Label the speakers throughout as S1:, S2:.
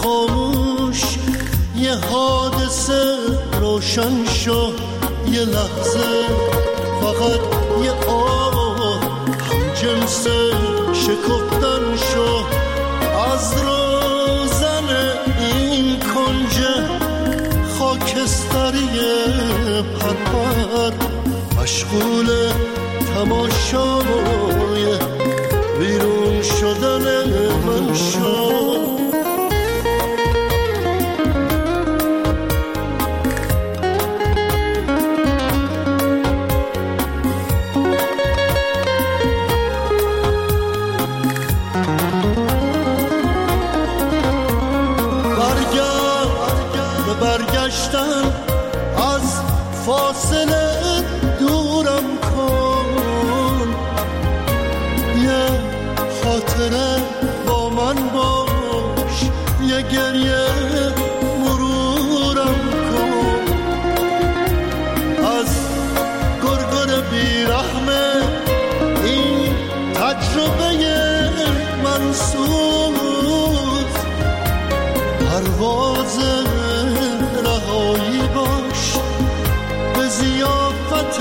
S1: خاموش یه حادثه روشن شو، یه لحظه فقط یه هم جنس شکفتن شو. از روزن این کنج خاکستری پرپر مشغول تماشای بیرون شدن من شو. برگشتن از فاصله دورم کن، یه خاطره با من باش، یه گریه مرورم کن. از گرگر بیرحمه این تجربه منسوز، پرواز رهایی باش به ضیافت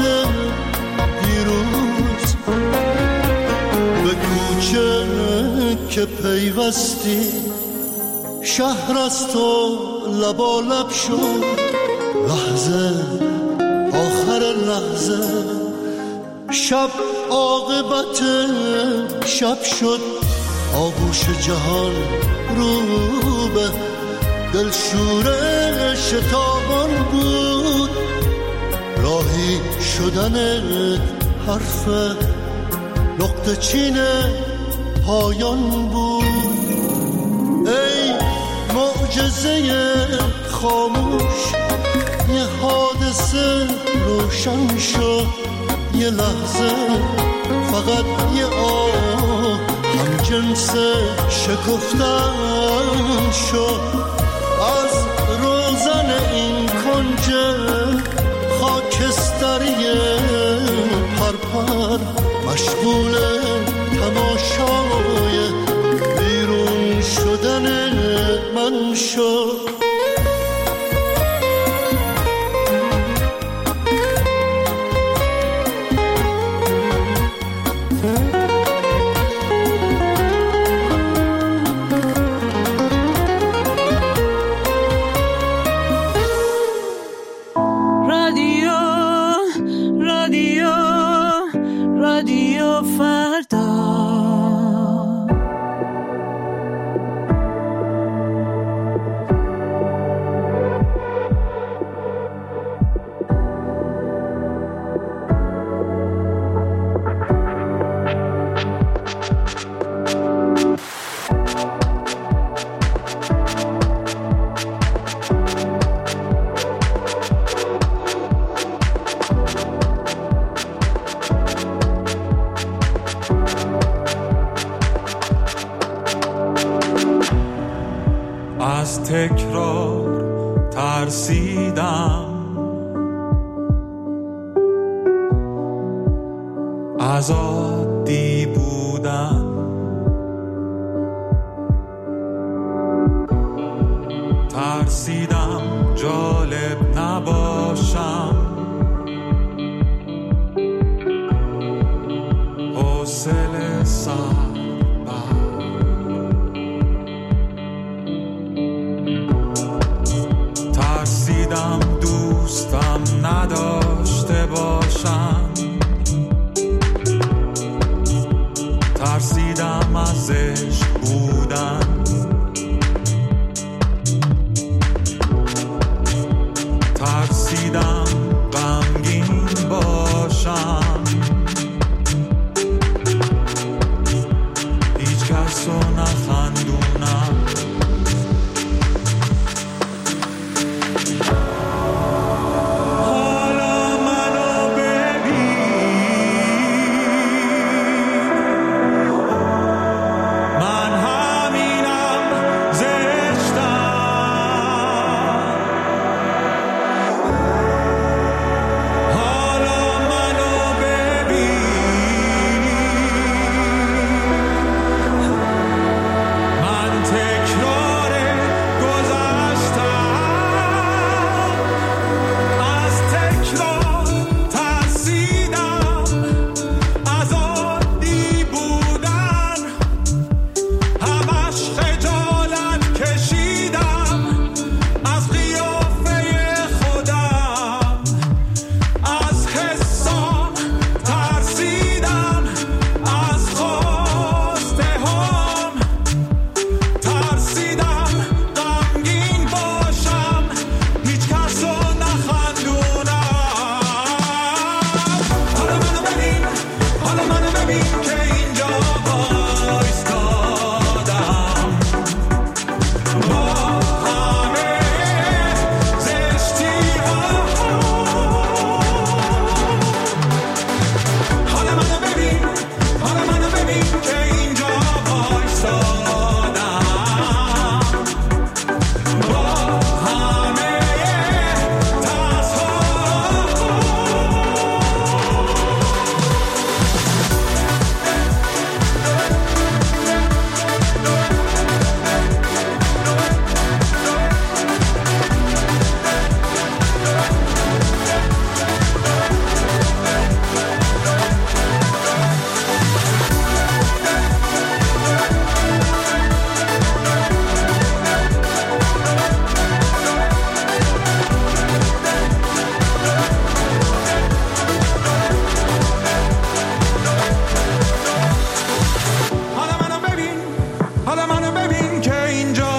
S1: دیروز. به کوچه که پیوستی شهر از تو لبالب شد، لحظه آخر لحظه شب عاقبت شب شد. آغوش جهان رو به دلشور شتابان بود، راهی شدنت حرف نقطه چین پایان بود. ای معجزه خاموش یه حادثه روشن شد، یه لحظه فقط یه هم جنس شکفتن شد. از روزن این کنج خاکستری پرپر مشغول تماشای بیرون شدن من شد.
S2: از تکرار ترسیدم، از عادی بودن ترسیدم جالب نباشم، حوصله سر ترسیدم دوستم نداشته باشم، ترسیدم از عشق بودن، ترسیدم غمگین باشم، هیچ کس رو نخندونم. من ببین که اینجا وایسادم با همه ترس‌ها. حالا منو ببین که اینجا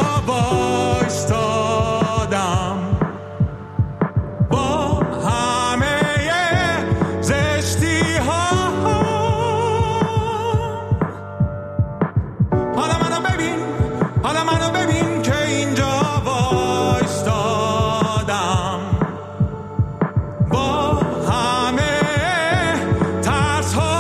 S2: وایستادم با همه زشتی ها. حالا منو ببین که اینجا وایستادم با همه ترس ها.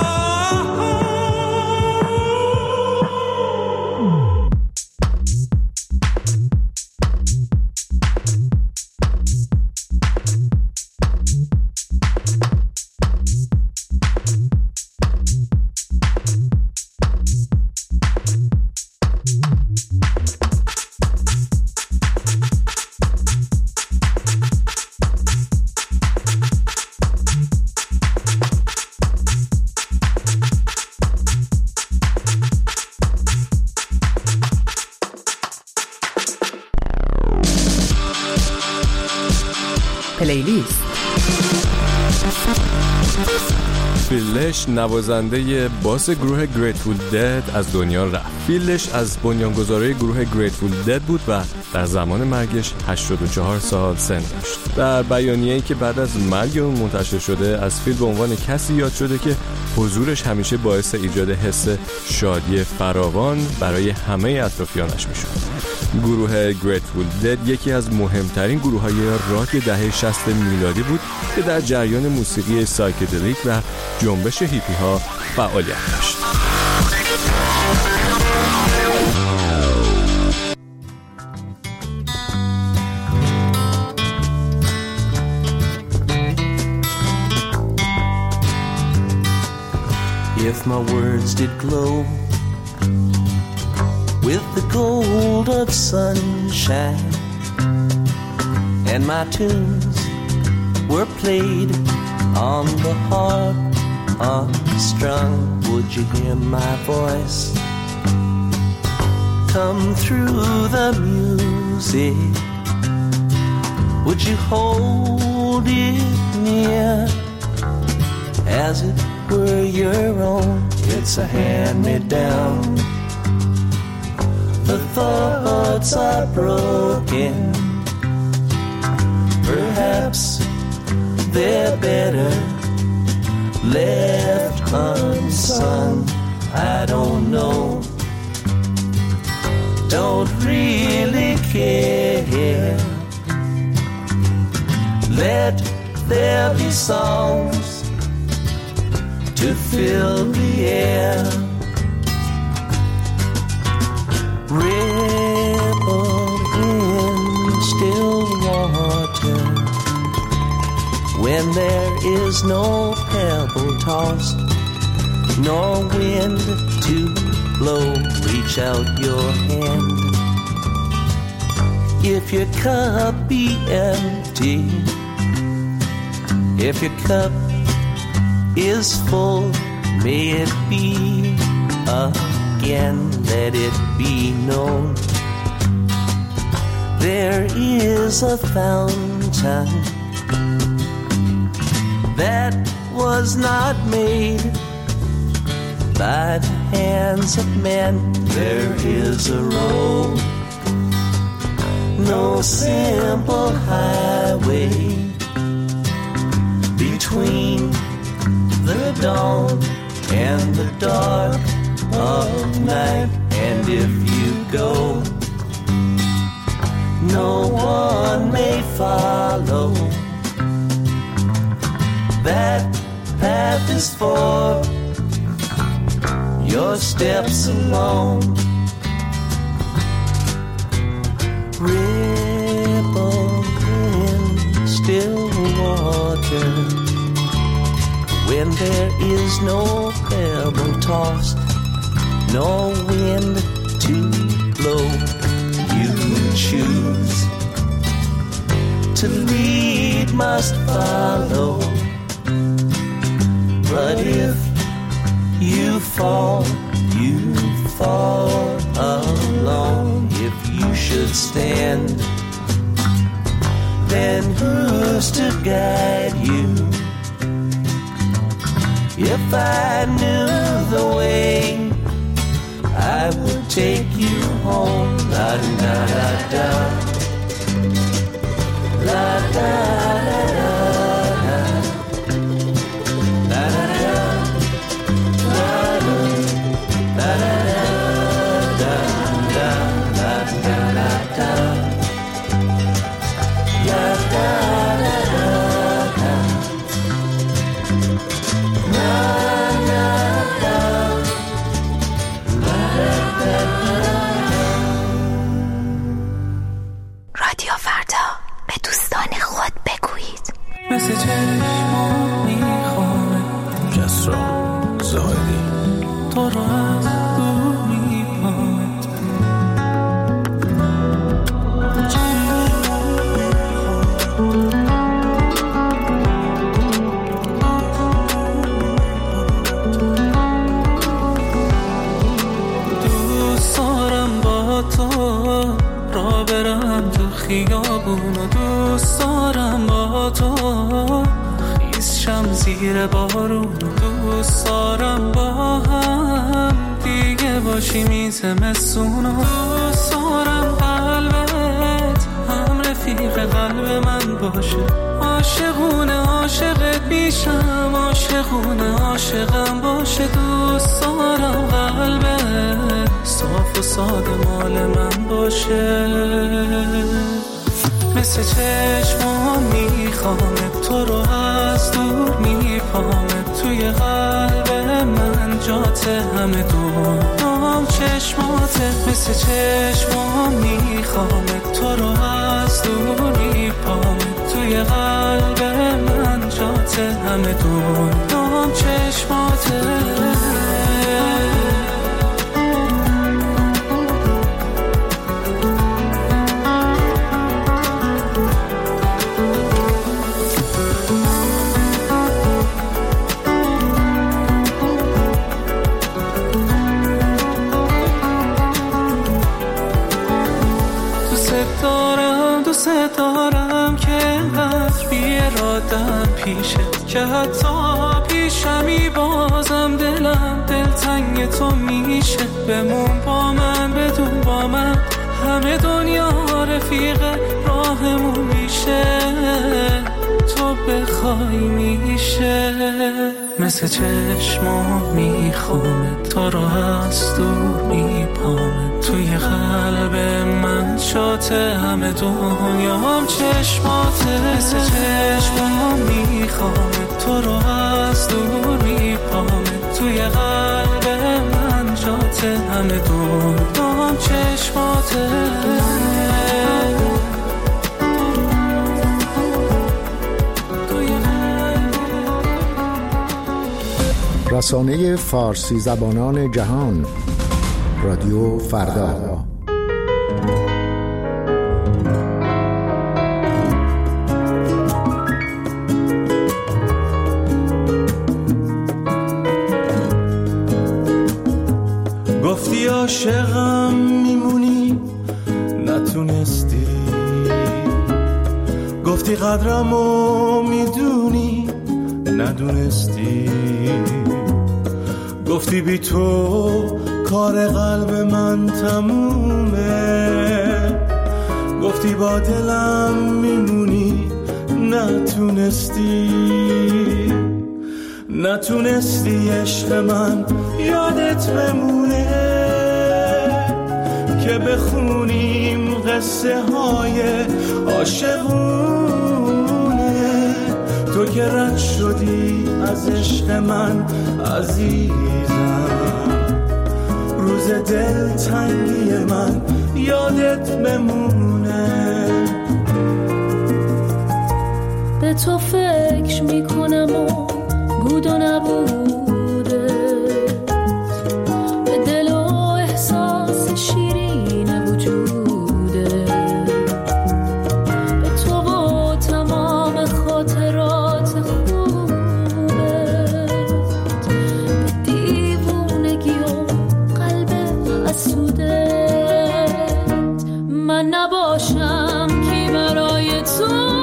S3: پلیلیست.
S4: فیلش نوازنده باس گروه گریتفول دد از دنیا رفت. فیلش از بنیانگذارای گروه گریتفول دد بود و در زمان مرگش 84 سال سن داشت. در بیانیه‌ای که بعد از مرگ اون منتشر شده از فیل به عنوان کسی یاد شده که حضورش همیشه باعث ایجاد حس شادی فراوان برای همه اطرافیانش میشد. گروه گریتفول دد یکی از مهمترین گروه‌های راک دهه 60 میلادی بود که در جریان موسیقی سایکدلیک و جنبش هیپی ها فعالیت داشت.
S5: If my words did glow with the gold of sunshine and my tunes were played on the harp unstrung, would you hear my voice come through the music? Would you hold it near as it were your own? It's a hand-me-down. The thoughts are broken. Perhaps they're better left unsung. I don't know. Don't really care. Let there be songs to fill the air. Ripple in still water when there is no pebble tossed, nor wind to blow. Reach out your hand. If your cup be empty, if your cup is full, may it be again, let it be known. There is a fountain that was not made by the hands of men. There is a road, no simple highway between the dawn and the dark of night. And if you go, no one may follow. That path is for your steps along. Ripple in still water, when there is no pebble tossed, no wind to blow, you choose to lead, must follow. But if you fall alone. If you should stand, then who's to guide you? If I knew the way, I would take you home. La da da da, la da da da.
S3: رادیو فردا، به دوستان خود بگویید.
S6: مثل چشمام میخوام
S4: کسرا زاهدی
S6: تو رو از دور میخوام. دوست دارم با تو را برم تو خیابون و دوست دارم با تو خیس شم زیر بارون و دوست دارم با هم دیگه باشیم زمستون و دوست دارم قلبت هم رفیق قلب من باشه. عاشقونه عاشقت میشم، عاشقونه عاشقم باشه. دوست دارم قلبت صاف و ساده مال من باشه. مثل چشمام میخوامت تو رو از دور میپامت توی قلب من جات همه دورم چشماته. مثل چشمام میخوامت تو رو از دور میپامت توی قلب من جات همه دورم چشماته. دوست دارم که انقدر بی‌اراده‌ام پیشت که حتی پیشمی بازم دلم دلتنگ تو میشه. بمون با من بدون با من همه دنیا رفیق راهمون میشه. تو بخوای میشه. مثل چشمام میخوامه تو رو از دور میپامه توی قلب من شات همه دنیام چشماته. مثل چشمام میخوامه تو رو از دور میپامه توی قلب من شات همه دنیام چشماته.
S7: رسانه فارسی زبانان جهان رادیو فردا.
S1: گفتی عاشقم میمونی نتونستی، گفتی قدرمو میدونی ندونستی، گفتی بی تو کار قلب من تمومه، گفتی با دلم میمونی نتونستی عشق من یادت بمونه که بخونیم قصه های عاشقونه. تو که رد شدی از عشق من عزیزم،
S5: دلتنگی من یادت بمونه.
S8: به تو فکر میکنم و بود و نبوده، به دل و احساس شیرین وجوده، به تو و تمام خاطرات خوبه، به دیوونگی و قلب حسوده. من نباشم کی برای تو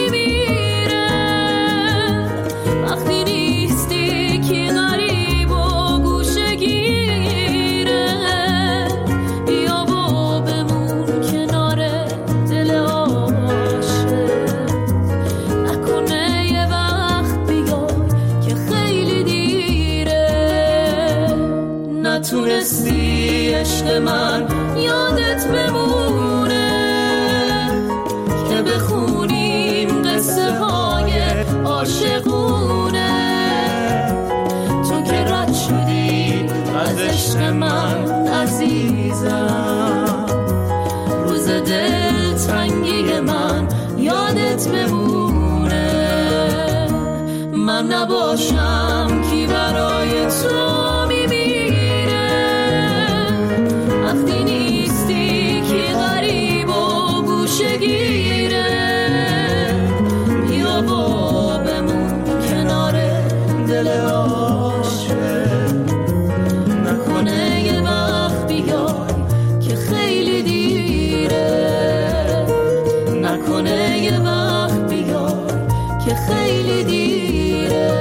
S8: تونستی عشق من یادت بمونه، که بخونیم قصه های عاشقونه. تو که رد شدی از عشق من عزیزم، روز دلتنگی من یادت بمونه. من نباشم کی برای تو وقتی نیستی که غریب و گوشه‌گیره. بیا با بمون کنار دل عاشق، نکنه یه وقت بیای که خیلی دیره، نکنه یه وقت بیای که خیلی دیره،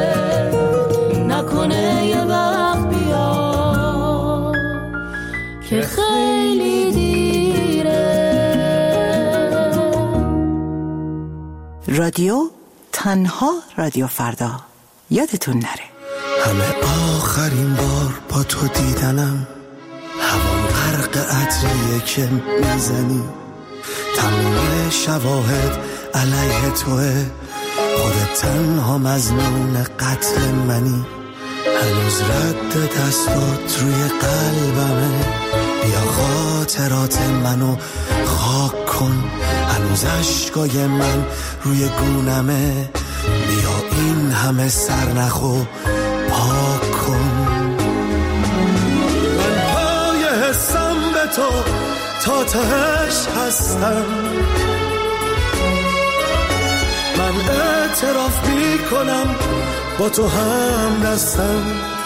S8: نکنه یه وقت بیای که خیلی دیره.
S9: رادیو تنها رادیو فردا، یادتون نره.
S1: همه آخرین بار با تو دیدنم، هوام غرق عطریه که میزنی، تمام شواهد علیه توه، خودت تنها مظنون قتل منی. هنوز رد دستات روی قلبمه، بیا خاطرات منو خاک کن. هنوز عشقای من روی گونمه، بیا این همه سرنخو پاک کن. من پای حسم به تو تا تهش هستم، من اعتراف میکنم با تو هم دستم.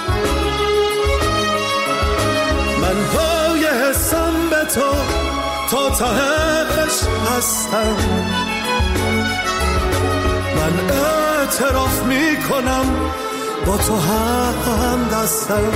S1: من پای حسم به تو تا تهش هستم، من اعتراف میکنم با تو هم دستم.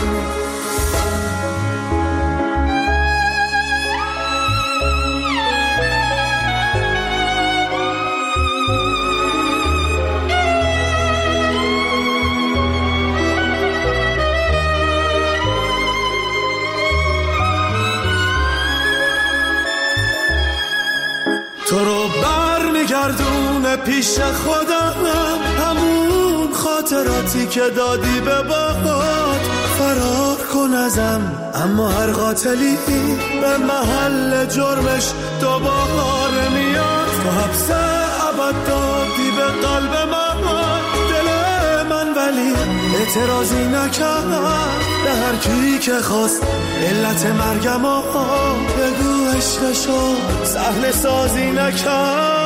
S1: تو رو برمیگردونه پیش خودم، همون خاطراتی که دادی به باد. فرار کن ازم، اما هر قاتلی به محل جرمش دوباره میاد. تو حبس ابد دادی به قلب من، دل من ولی اعتراضی نکرد. به هر کی که خواست علت مرگم بگو عشقشو صحنه سازی نکرد.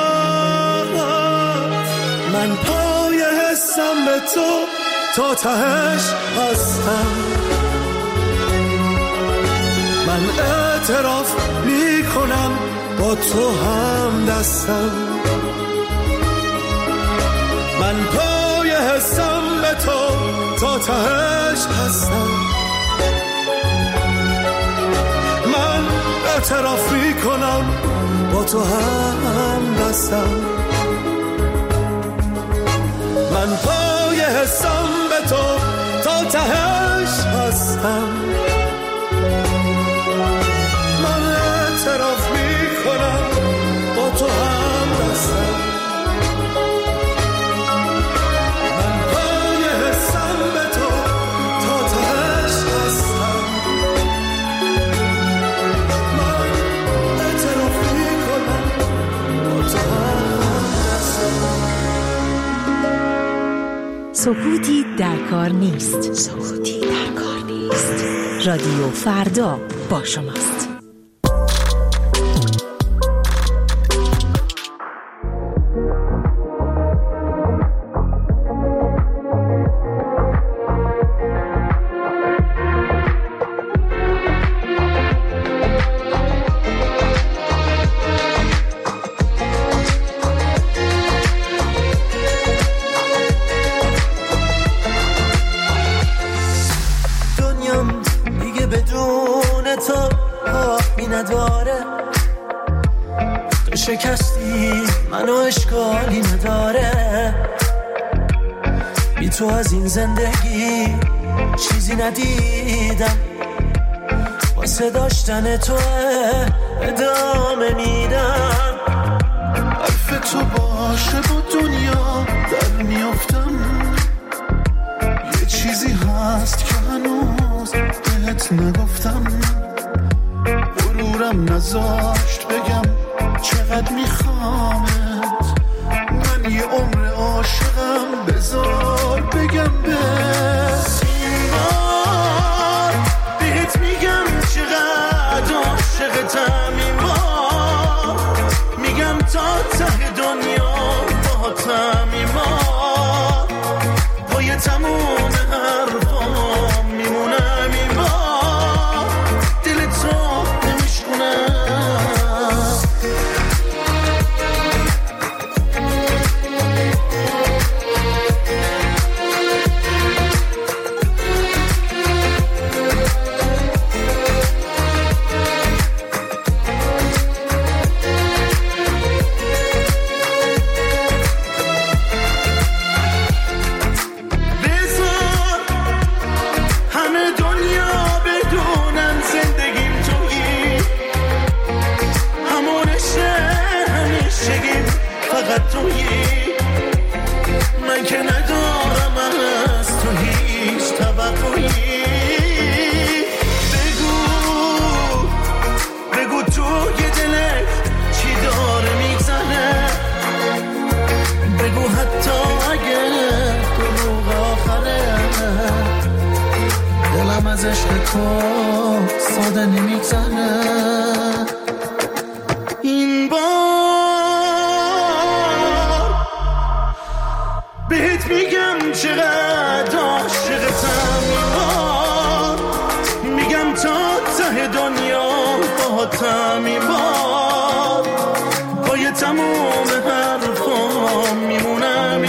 S1: من پای حسم به تو تا تهش هستم، من اعتراف میکنم با تو هم دستم. من پای حسم به تو تا تهش هستم، من اعتراف میکنم با تو هم دستم. من پای حسم به تو تا تهش هستم، من اعتراف میکنم با تو هم دستم. من پای حسم به تو تا تهش هستم،
S10: سکوتی در کار نیست. سکوتی در کار نیست. رادیو فردا با شماست.
S5: شکستی منو اشکالی نداره، بی تو از این زندگی چیزی ندیدم، واسه داشتن تو ادامه میدم.
S1: حرف تو باشه با دنیا در میافتم، یه چیزی هست که هنوز بهت نگفتم، غرورم نذاشت بگم چقدر میخوامت، من یه عمر عاشقم، بذار بگم به این بار بهت میگم چقدر عاشقتم، این بار میگم تا ته دنیا باهاتم، این بار پای تموم حرفام میمونم، این بار دل تو نمیشکنم. من که ندارم از تو هیچ توقعی، بگو تو یه دلت چی داره میزنه، بگو حتی اگه دروغ آخره، دلم از عشق تو ساده نمیگذره. این بهت میگم چقدر عاشقتم، این بار میگم تا ته دنیا باهاتم، این بار پای تموم حرفام میمونم،